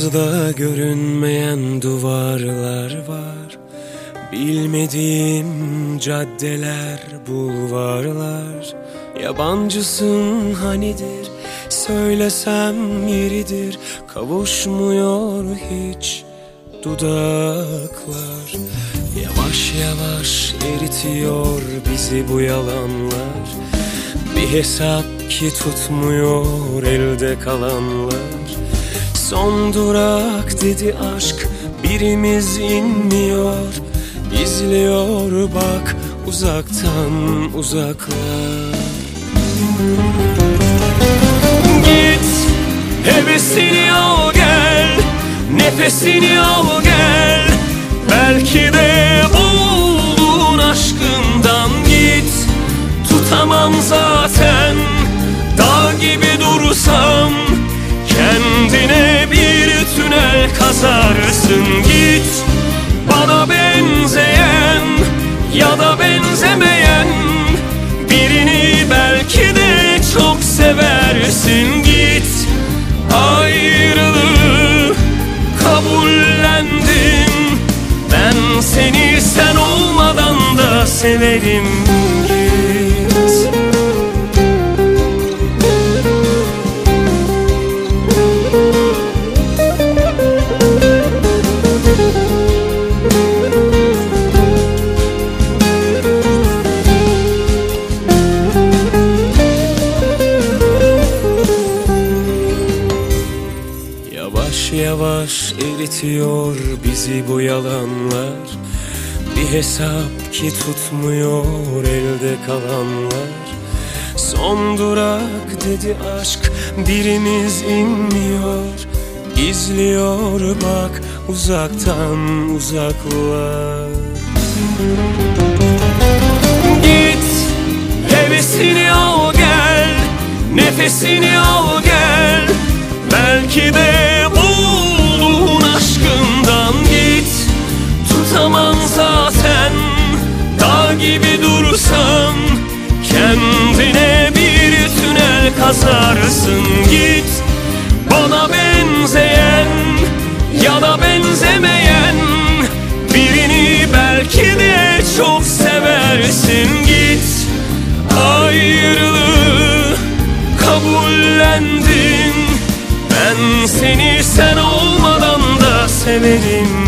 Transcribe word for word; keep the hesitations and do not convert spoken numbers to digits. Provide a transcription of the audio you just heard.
Karşımızda görünmeyen duvarlar var, bilmediğim caddeler, bulvarlar. Yabancısın hanidir, söylesem yeridir, kavuşmuyor hiç dudaklar. Yavaş yavaş eritiyor bizi bu yalanlar, bir hesap ki tutmuyor elde kalanlar. Son durak dedi aşk, birimiz inmiyor, izliyor bak uzaktan uzaklar. Git, hevesini al gel, nefesini al gel. Belki de buldun aşkından git. Tutamam zaten, dağ gibi dursam, kendine bir tünel kazarsın. Git, bana benzeyen ya da benzemeyen birini belki de çok seversin. Git, ayrılığı kabullendim, ben seni sen olmadan da severim. Git. Yavaş yavaş eritiyor bizi bu yalanlar, bir hesap ki tutmuyor elde kalanlar. Son durak dedi aşk, birimiz inmiyor, izliyor bak uzaktan uzaklar. Git, hevesini al gel, nefesini al gel. Belki de buldun aşkından git. Tutamam zaten, dağ gibi dursam, kendine bir tünel kazarsın. Git, bana benzeyen ya da benzemeyen birini belki de çok seversin. Git, ayrılığı kabullendim, ben seni sen olmadan da severim.